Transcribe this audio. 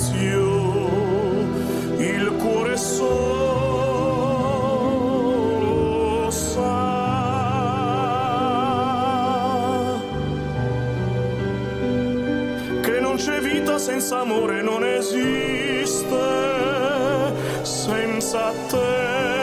silenzio, il cuore solo sa che non c'è vita senza amore, non esiste senza te.